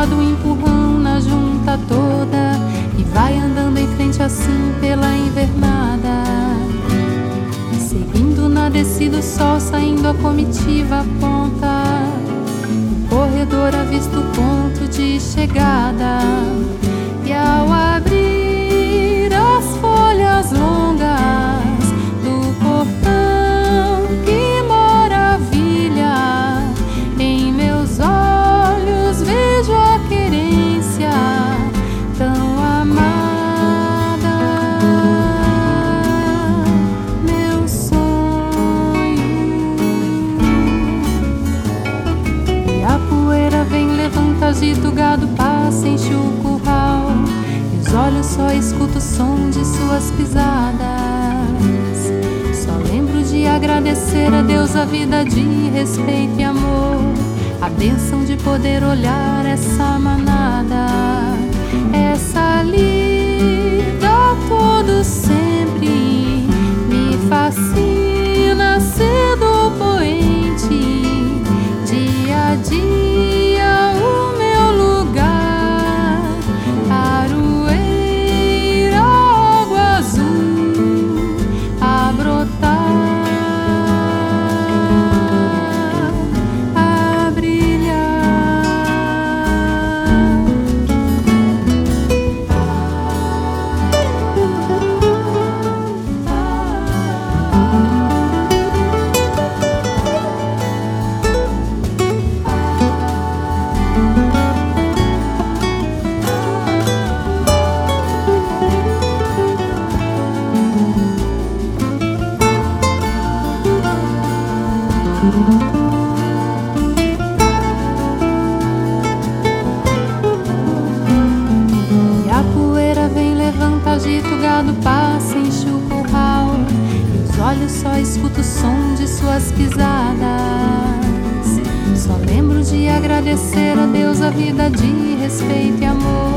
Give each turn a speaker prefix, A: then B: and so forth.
A: dado um empurrão na junta toda e vai andando em frente assim pela invernada. Seguindo na descida o sol, saindo a comitiva aponta. O corredor avista o ponto de chegada. E ao abrir as folhas longas do portão, que maravilha! Em meus olhos vejo a querência tão amada. Meu sonho. E a poeira vem, levanta, agita, o gado passa, enche o curral. Os olhos só escuto o som de suas pisadas. Só lembro de agradecer a Deus a vida de respeito e amor, a bênção de poder olhar essa manada, essa lida todo sempre me fascina, cedo poente, dia a dia o meu lugar. E a poeira vem, levanta, agita, o gado passa, enche o curral. E os olhos só escuto o som de suas pisadas. Só lembro de agradecer a Deus a vida de respeito e amor,